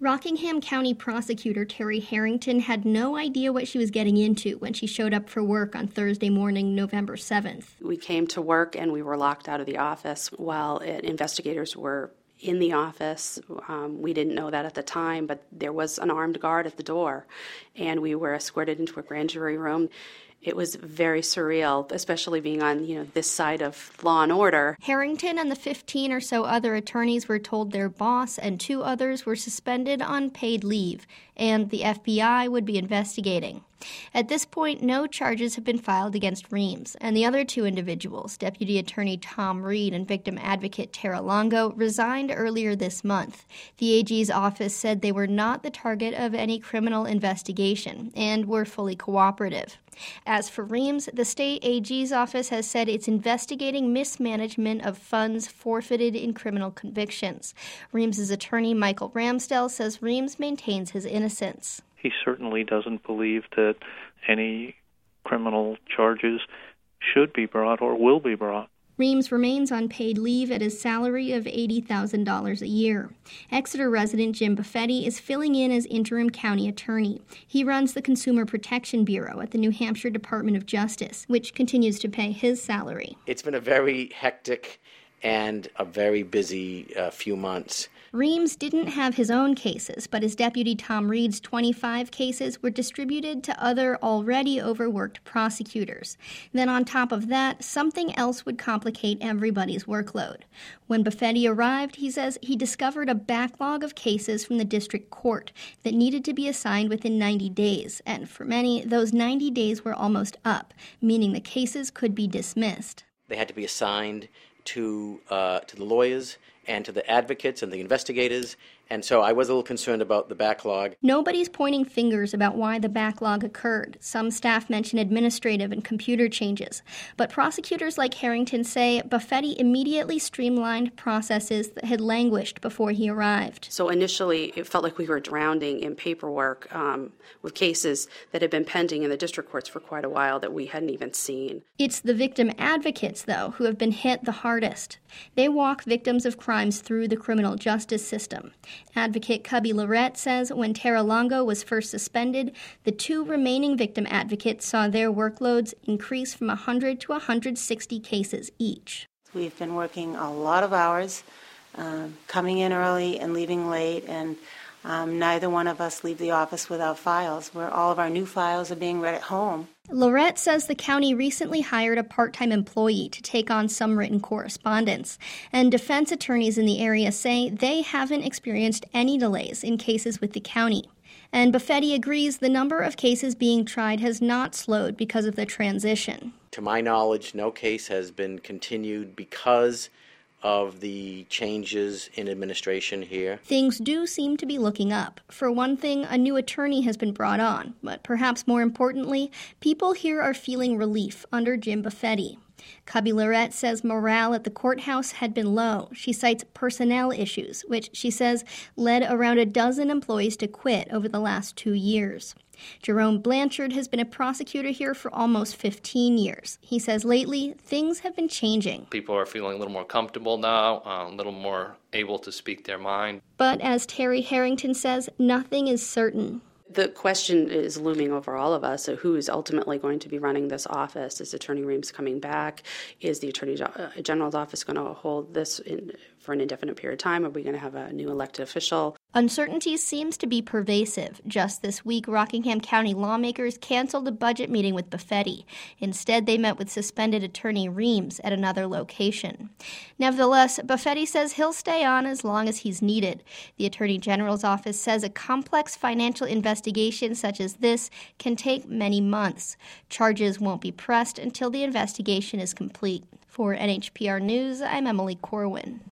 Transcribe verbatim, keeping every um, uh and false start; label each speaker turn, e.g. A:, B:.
A: Rockingham County Prosecutor Terry Harrington had no idea what she was getting into when she showed up for work on Thursday morning, November seventh.
B: We came to work and we were locked out of the office while it, investigators were in the office. Um, we didn't know that at the time, but there was an armed guard at the door, and we were escorted into a grand jury room. It was very surreal, especially being on, you know, this side of law and order.
A: Harrington and the fifteen or so other attorneys were told their boss and two others were suspended on paid leave, and the F B I would be investigating. At this point, no charges have been filed against Reams, and the other two individuals, Deputy Attorney Tom Reed and victim advocate Tara Longo, resigned earlier this month. The A G's office said they were not the target of any criminal investigation and were fully cooperative. As for Reams, the state A G's office has said it's investigating mismanagement of funds forfeited in criminal convictions. Reams' attorney, Michael Ramsdell, says Reams maintains his innocence.
C: He certainly doesn't believe that any criminal charges should be brought or will be brought.
A: Reams remains on paid leave at his salary of eighty thousand dollars a year. Exeter resident Jim Buffetti is filling in as interim county attorney. He runs the Consumer Protection Bureau at the New Hampshire Department of Justice, which continues to pay his salary.
D: It's been a very hectic and a very busy uh, few months.
A: Reams didn't have his own cases, but his deputy Tom Reed's twenty-five cases were distributed to other already overworked prosecutors. Then on top of that, something else would complicate everybody's workload. When Buffetti arrived, he says he discovered a backlog of cases from the district court that needed to be assigned within ninety days, and for many, those ninety days were almost up, meaning the cases could be dismissed.
D: They had to be assigned to uh, to the lawyers and to the advocates and the investigators, and so I was a little concerned about the backlog.
A: Nobody's pointing fingers about why the backlog occurred. Some staff mention administrative and computer changes, but prosecutors like Harrington say Buffetti immediately streamlined processes that had languished before he arrived.
B: So initially, it felt like we were drowning in paperwork um, with cases that had been pending in the district courts for quite a while that we hadn't even seen.
A: It's the victim advocates, though, who have been hit the hardest. They walk victims of crimes through the criminal justice system. Advocate Cubby Lorette says when Tara Longo was first suspended, the two remaining victim advocates saw their workloads increase from one hundred to one hundred sixty cases each.
E: We've been working a lot of hours, um, coming in early and leaving late, and um, neither one of us leave the office without files, where all of our new files are being read at home.
A: Lorette says the county recently hired a part-time employee to take on some written correspondence, and defense attorneys in the area say they haven't experienced any delays in cases with the county. And Buffetti agrees the number of cases being tried has not slowed because of the transition.
D: To my knowledge, no case has been continued because of the changes in administration here.
A: Things do seem to be looking up. For one thing, a new attorney has been brought on, but perhaps more importantly, people here are feeling relief under Jim Buffetti. Cubby Lorette says morale at the courthouse had been low. She cites personnel issues, which she says led around a dozen employees to quit over the last two years. Jerome Blanchard has been a prosecutor here for almost fifteen years. He says lately, things have been changing.
F: People are feeling a little more comfortable now, uh, a little more able to speak their mind.
A: But as Terry Harrington says, nothing is certain.
B: The question is looming over all of us. So who is ultimately going to be running this office? Is Attorney Reams coming back? Is the Attorney General's office going to hold this in, for an indefinite period of time? Are we going to have a new elected official?
A: Uncertainty seems to be pervasive. Just this week, Rockingham County lawmakers canceled a budget meeting with Buffetti. Instead, they met with suspended Attorney Reams at another location. Nevertheless, Buffetti says he'll stay on as long as he's needed. The Attorney General's office says a complex financial investigation such as this can take many months. Charges won't be pressed until the investigation is complete. For N H P R News, I'm Emily Corwin.